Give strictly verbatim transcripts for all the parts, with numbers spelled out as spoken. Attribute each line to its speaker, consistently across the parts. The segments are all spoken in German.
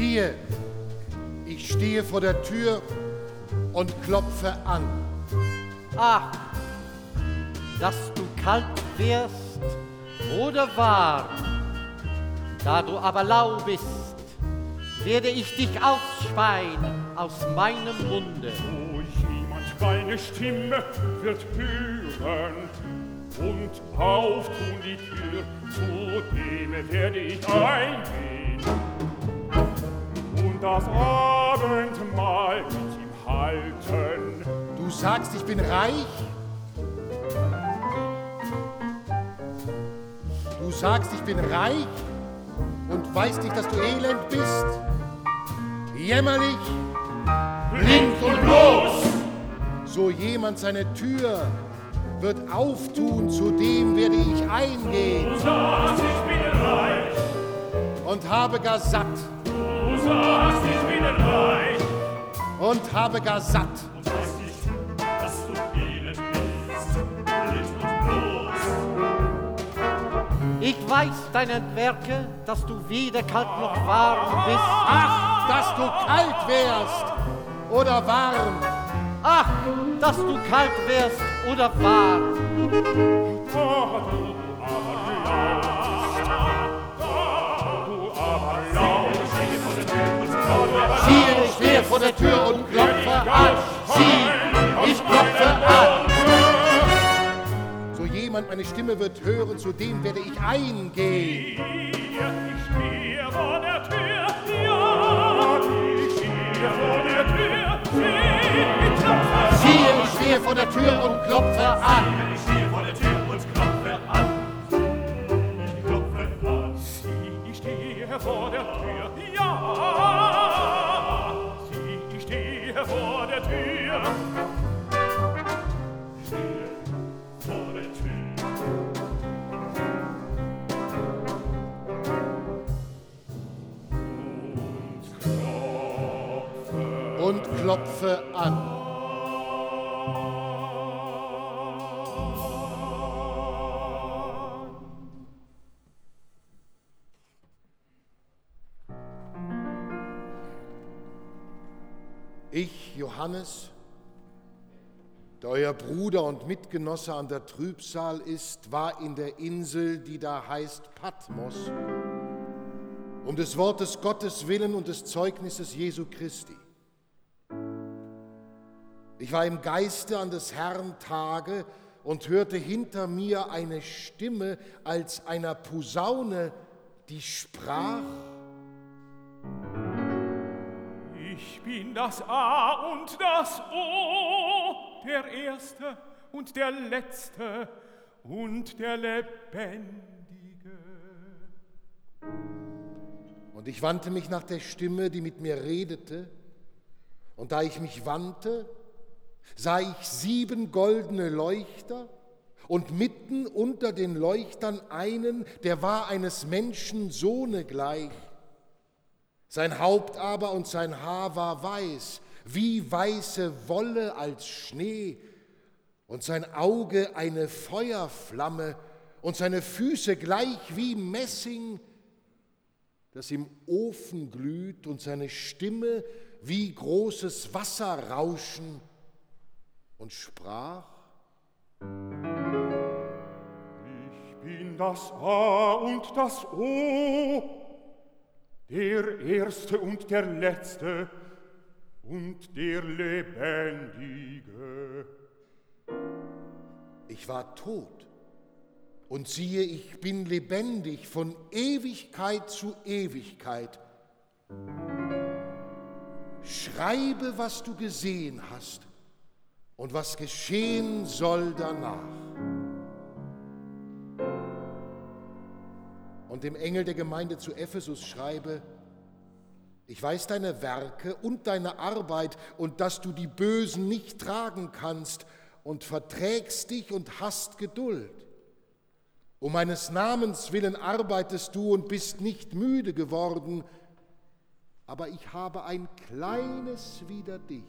Speaker 1: Siehe, ich stehe vor der Tür und klopfe an.
Speaker 2: Ach, dass du kalt wärst oder warm. Da du aber lau bist, werde ich dich ausspeien aus meinem Munde.
Speaker 3: Wo jemand meine Stimme wird hören und auftun die Tür, zu dem werde ich eingehen und das Abendmahl mit ihm halten.
Speaker 1: Du sagst, ich bin reich? Du sagst, ich bin reich und weißt nicht, dass du elend bist, jämmerlich,
Speaker 3: Blind und bloß.
Speaker 1: So jemand seine Tür wird auftun, zu dem werde ich eingehen.
Speaker 3: Du sagst, ich bin reich.
Speaker 1: Und habe gar satt.
Speaker 3: Du sagst, ich bin reich.
Speaker 1: Und habe gar satt.
Speaker 3: Und weißt nicht, dass du elend bist, blind und bloß.
Speaker 2: Ich weiß deine Werke, dass du weder kalt noch warm bist.
Speaker 1: Ach, dass du kalt wärst oder warm.
Speaker 2: Ach, dass du kalt wärst oder warm.
Speaker 3: Oh, du aber laust. Du aber laust.
Speaker 1: Siehe, ich stehe vor der Tür und klopfe an. Sieh, ich klopfe an. So jemand meine Stimme wird hören, zu dem werde ich eingehen.
Speaker 3: Ich stehe vor der Tür, ja, ich stehe vor der Tür, ich klopfe.
Speaker 1: Siehe, ich stehe vor der Tür und klopfe an.
Speaker 3: Ich stehe vor der Tür und klopfe an. Ich klopfe an. Sieh, ich stehe vor der Tür, ja, sieh, ich stehe vor der Tür. Ich stehe vor der Tür.
Speaker 1: Und klopfe an. Ich, Johannes, der euer Bruder und Mitgenosse an der Trübsal ist, war in der Insel, die da heißt Patmos, um des Wortes Gottes willen und des Zeugnisses Jesu Christi. Ich war im Geiste an des Herrn Tage und hörte hinter mir eine Stimme als einer Posaune, die sprach:
Speaker 3: Ich bin das A und das O, der Erste und der Letzte und der Lebendige.
Speaker 1: Und ich wandte mich nach der Stimme, die mit mir redete, und da ich mich wandte, sah ich sieben goldene Leuchter und mitten unter den Leuchtern einen, der war eines Menschen Sohne gleich. Sein Haupt aber und sein Haar war weiß, wie weiße Wolle als Schnee, und sein Auge eine Feuerflamme und seine Füße gleich wie Messing, das im Ofen glüht, und seine Stimme wie großes Wasserrauschen, und sprach:
Speaker 3: Ich bin das A und das O, der Erste und der Letzte und der Lebendige.
Speaker 1: Ich war tot, und siehe, ich bin lebendig von Ewigkeit zu Ewigkeit. Schreibe, was du gesehen hast und was geschehen soll danach. Und dem Engel der Gemeinde zu Ephesus schreibe: Ich weiß deine Werke und deine Arbeit und dass du die Bösen nicht tragen kannst und verträgst dich und hast Geduld. Um meines Namens willen arbeitest du und bist nicht müde geworden, aber ich habe ein kleines wider dich,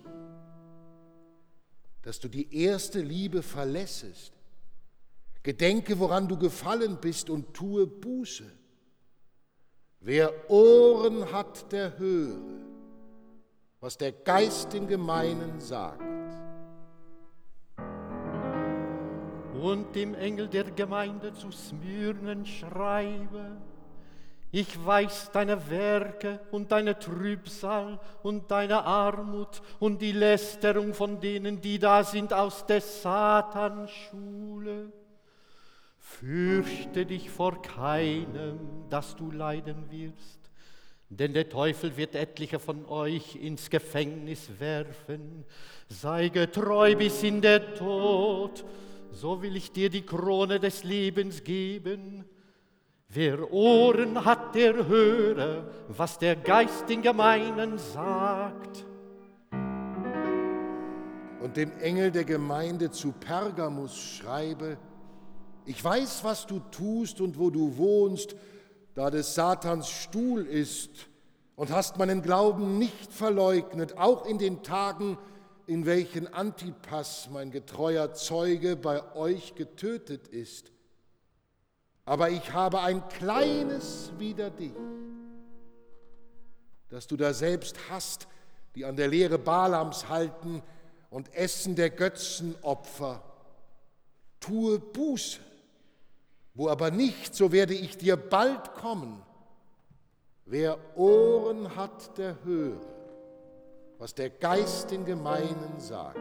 Speaker 1: dass du die erste Liebe verlässest. Gedenke, woran du gefallen bist, und tue Buße. Wer Ohren hat, der höre, was der Geist den Gemeinen sagt.
Speaker 2: Und dem Engel der Gemeinde zu Smyrnen schreibe: Ich weiß deine Werke und deine Trübsal und deine Armut und die Lästerung von denen, die da sind aus des Satans Schule. Fürchte dich vor keinem, dass du leiden wirst, denn der Teufel wird etliche von euch ins Gefängnis werfen. Sei getreu bis in der Tod, so will ich dir die Krone des Lebens geben. Wer Ohren hat, der höre, was der Geist den Gemeinen sagt.
Speaker 1: Und dem Engel der Gemeinde zu Pergamus schreibe: Ich weiß, was du tust und wo du wohnst, da des Satans Stuhl ist, und hast meinen Glauben nicht verleugnet, auch in den Tagen, in welchen Antipas, mein getreuer Zeuge, bei euch getötet ist. Aber ich habe ein kleines wider dich, dass du da selbst hast, die an der Lehre Balams halten und essen der Götzenopfer. Tue Buße, wo aber nicht, so werde ich dir bald kommen. Wer Ohren hat, der höre, was der Geist den Gemeinen sagt.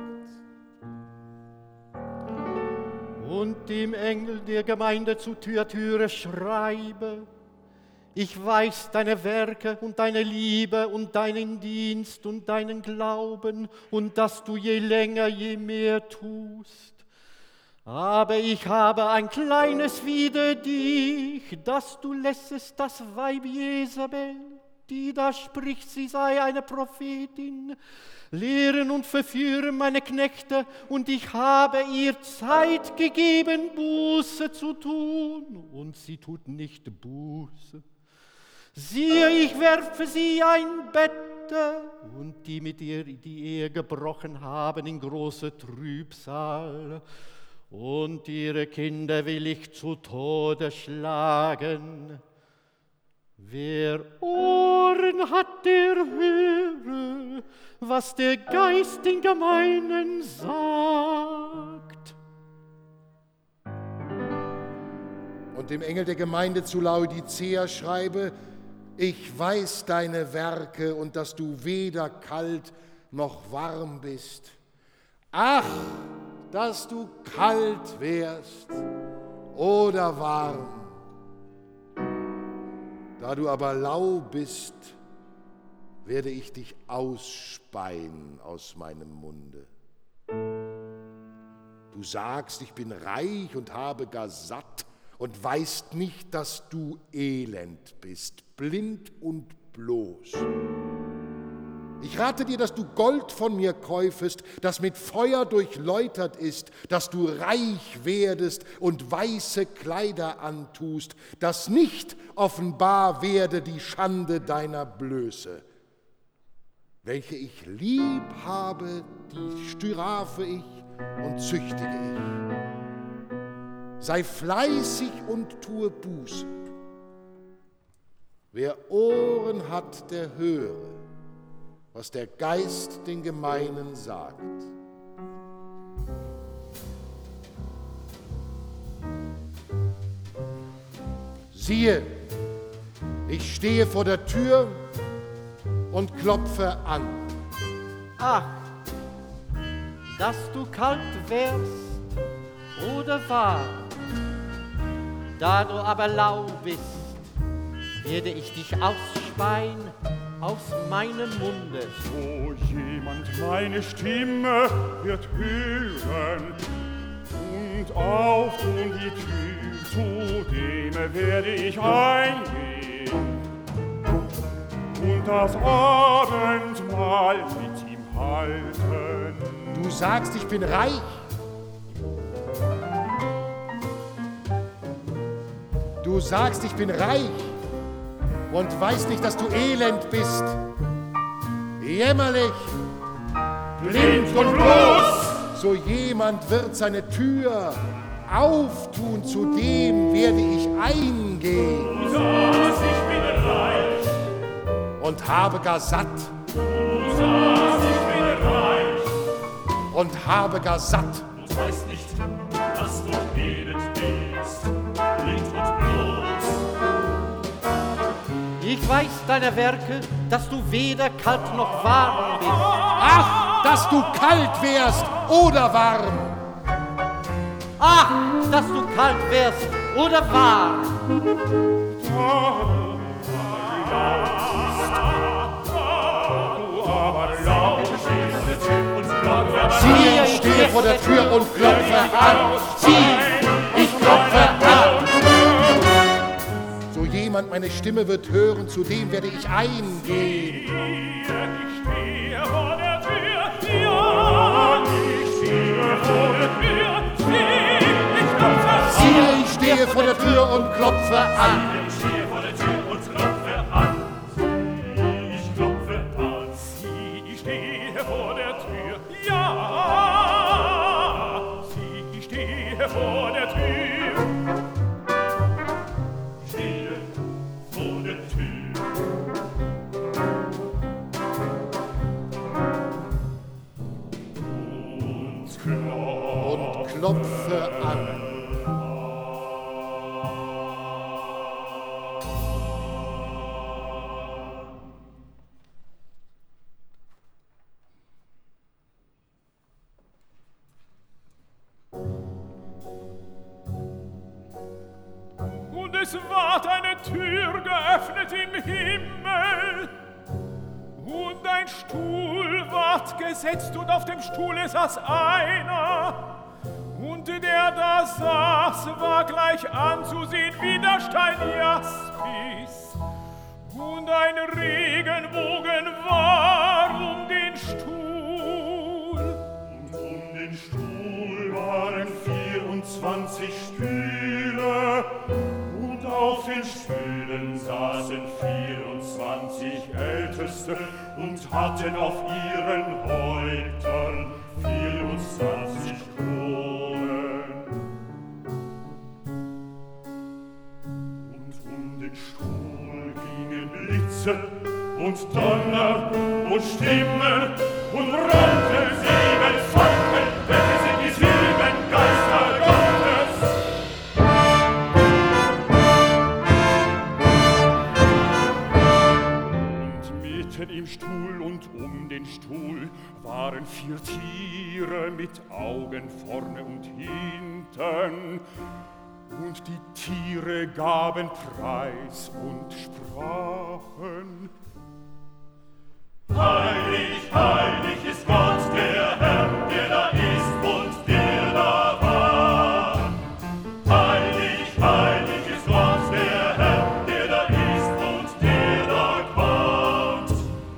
Speaker 2: Und dem Engel der Gemeinde zu Thyatira schreibe: Ich weiß deine Werke und deine Liebe und deinen Dienst und deinen Glauben und dass du je länger, je mehr tust. Aber ich habe ein kleines wider dich, dass du lässest das Weib Jezebel, die da spricht, sie sei eine Prophetin, lehren und verführen meine Knechte, und ich habe ihr Zeit gegeben, Buße zu tun, und sie tut nicht Buße. Siehe, ich werfe sie ein Bette, und die mit ihr die Ehe gebrochen haben, in große Trübsal, und ihre Kinder will ich zu Tode schlagen. Wer Ohren hat, der höre, was der Geist den Gemeinen sagt.
Speaker 1: Und dem Engel der Gemeinde zu Laodicea schreibe: Ich weiß deine Werke und dass du weder kalt noch warm bist. Ach, dass du kalt wärst oder warm. Da du aber lau bist, werde ich dich ausspeien aus meinem Munde. Du sagst, ich bin reich und habe gar satt und weißt nicht, dass du elend bist, blind und bloß. Ich rate dir, dass du Gold von mir käufest, das mit Feuer durchläutert ist, dass du reich werdest und weiße Kleider antust, dass nicht offenbar werde die Schande deiner Blöße. Welche ich lieb habe, die strafe ich und züchtige ich. Sei fleißig und tue Buße. Wer Ohren hat, der höre, was der Geist den Gemeinen sagt. Siehe, ich stehe vor der Tür und klopfe an.
Speaker 2: Ach, dass du kalt wärst oder warm, da du aber lau bist, werde ich dich ausspeien aus meinem Munde.
Speaker 3: So jemand meine Stimme wird hören und auftun die Tür, zu dem werde ich eingehen und das Abendmahl mit ihm halten.
Speaker 1: Du sagst, ich bin reich. Du sagst, ich bin reich und weißt nicht, dass du elend bist, jämmerlich,
Speaker 3: Blind und bloß.
Speaker 1: So jemand wird seine Tür auftun, zu dem werde ich eingehen.
Speaker 3: Du sagst, ich bin reich.
Speaker 1: und habe gar satt.
Speaker 3: Du sagst, ich bin reich
Speaker 1: und habe gar satt.
Speaker 3: Du weißt nicht, dass du redet bist, blind und bloß.
Speaker 2: Ich weiß deiner Werke, dass du weder kalt noch warm bist.
Speaker 1: Ach, dass du kalt wärst oder warm.
Speaker 2: Ach, dass du kalt wärst oder warm.
Speaker 1: Siehe, ich stehe vor der Tür und klopfe an. Sieh, ich klopfe an. So jemand meine Stimme wird hören, zu dem werde ich eingehen.
Speaker 3: Ich stehe vor der Tür, ja, ich stehe vor der Tür, ich klopfe an.
Speaker 1: Siehe, ich stehe vor der Tür und klopfe an.
Speaker 3: Ich stehe vor der Tür und klopfe an. Ich klopfe an. Sieh, ich stehe vor der Tür, ja, sieh, ich stehe vor der Tür. Stehe vor der Tür.
Speaker 1: Und klopfe an.
Speaker 3: Und es ward eine Tür geöffnet im Himmel, und ein Stuhl ward gesetzt, und auf dem Stuhle saß einer, und der da saß, war gleich anzusehen wie der Stein Jaspis, und ein Regenbogen war um den Stuhl.
Speaker 4: Und um den Stuhl waren vierundzwanzig Stühle, und auf den Stühlen saßen vierundzwanzig Älteste und hatten auf ihren Häuptern vierundzwanzig Kronen. Und um den Stuhl gingen Blitze und Donner und Stimmen und brannten sieben Fackeln, welche sind die sieben Geister Gottes. Und mitten im Stuhl und um den Stuhl waren vier Tiere mit Augen vorne und hinten. Und die Tiere gaben Preis und sprachen: Heilig, heilig ist Gott, der Herr, der da ist und der da war. Heilig, heilig ist Gott, der Herr, der da ist und der da kommt.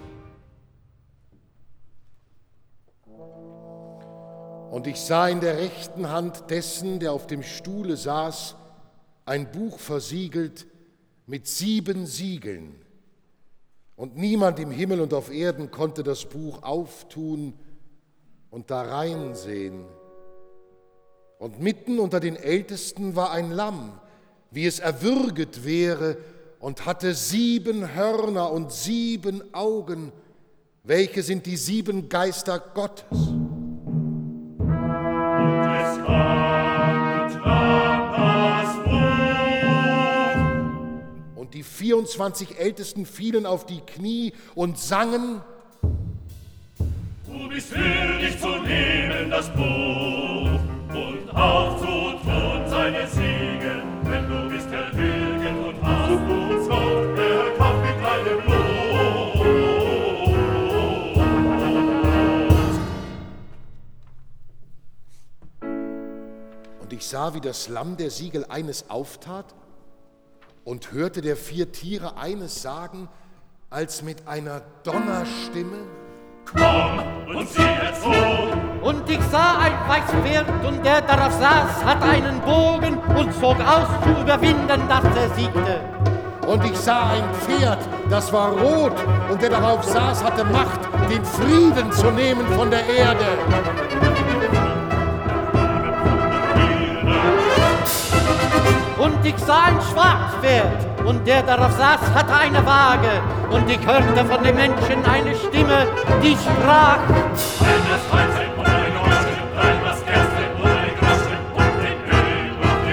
Speaker 1: Und ich sah in der rechten Hand dessen, der auf dem Stuhle saß, ein Buch versiegelt mit sieben Siegeln. Und niemand im Himmel und auf Erden konnte das Buch auftun und da reinsehen. Und mitten unter den Ältesten war ein Lamm, wie es erwürget wäre, und hatte sieben Hörner und sieben Augen, welche sind die sieben Geister Gottes.
Speaker 4: Und es gab und gab das Buch.
Speaker 1: Und die vierundzwanzig Ältesten fielen auf die Knie und sangen:
Speaker 4: Du bist würdig zu nehmen das Buch und aufzutun seine Siegel, denn du bist erwürget und hast uns Gott erkauft mit deinem Blut.
Speaker 1: Und ich sah, wie das Lamm der Siegel eines auftat und hörte der vier Tiere eines sagen, als mit einer Donnerstimme:
Speaker 4: Komm und sieh jetzt wohl.
Speaker 2: Und ich sah ein weißes Pferd, und der darauf saß, hat einen Bogen und zog aus, zu überwinden, dass er siegte.
Speaker 1: Und ich sah ein Pferd, das war rot, und der darauf saß, hatte Macht, den Frieden zu nehmen von der Erde.
Speaker 2: Und ich sah ein Schwarzpferd, und der darauf saß, hatte eine Waage. Und ich hörte von den Menschen eine Stimme, die sprach:
Speaker 5: Eines Weizen und ein Groschen, rein was Gerste und ein Groschen und den Öl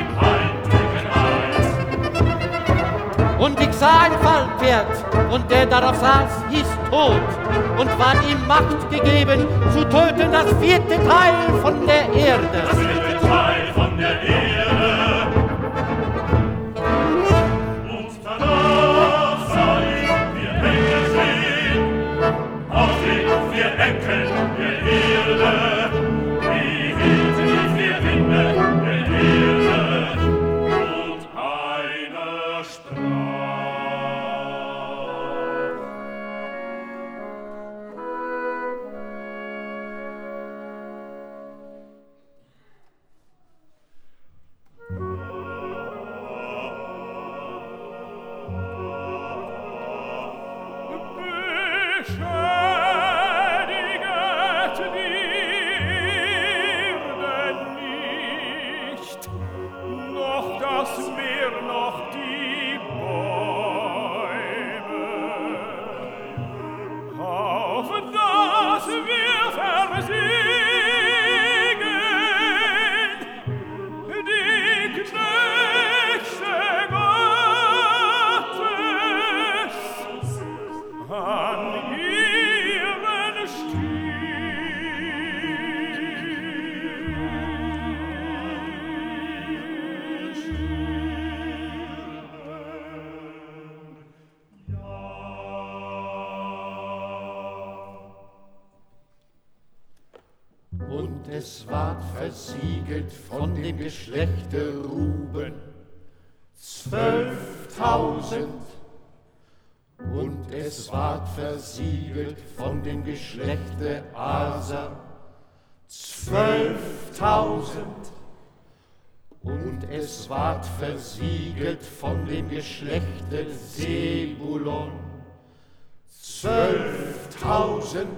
Speaker 5: auf den Heimtügen Eis.
Speaker 2: Und ich sah ein Fallpferd, und der darauf saß, hieß Tod, und war ihm Macht gegeben, zu töten das vierte Teil von der Erde.
Speaker 5: Das vierte Teil von der Erde. Und danach sah ich, wir Engel stehen, auf den vier Enkeln der Erde. Die hielten die vier Winde der Erde. Und einer sprach:
Speaker 3: Beschädiget die Erde nicht, noch das Meer, noch die Bäume, auf dass wir versiegen die Knechte Gottes an ihren
Speaker 1: Und es ward versiegelt von dem Geschlechte Ruben zwölftausend. Und es ward versiegelt von dem Geschlechte Aser zwölftausend. Und es ward versiegelt von dem Geschlechte Sebulon zwölftausend.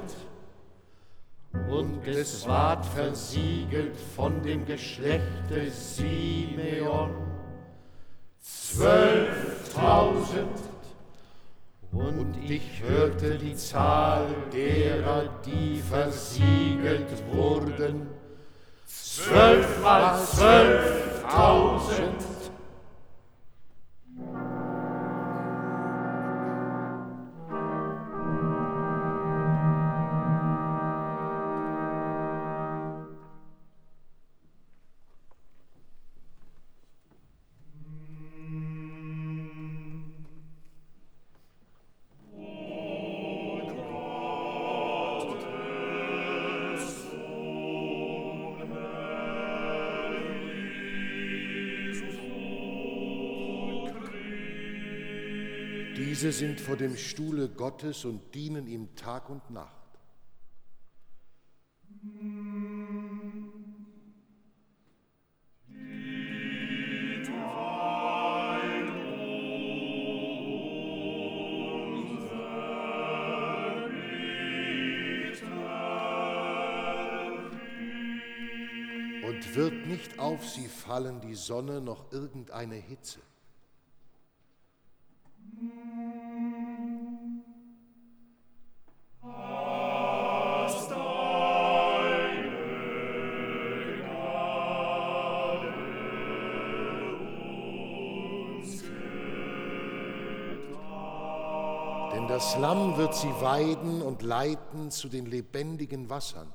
Speaker 1: Und es ward versiegelt von dem Geschlechte Simeon zwölftausend. Und ich hörte die Zahl derer, die versiegelt wurden, zwölfmal zwölftausend. Diese sind vor dem Stuhle Gottes und dienen ihm Tag und Nacht. Und wird nicht auf sie fallen die Sonne noch irgendeine Hitze. Denn das Lamm wird sie weiden und leiten zu den lebendigen Wassern.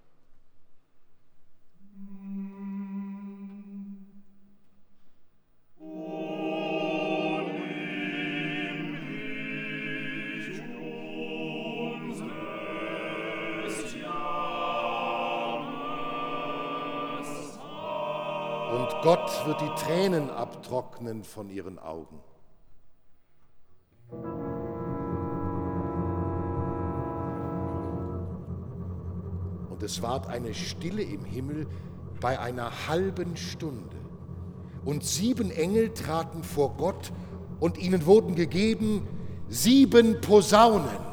Speaker 1: Und Gott wird die Tränen abtrocknen von ihren Augen. Und es ward eine Stille im Himmel bei einer halben Stunde. Und sieben Engel traten vor Gott, und ihnen wurden gegeben sieben Posaunen.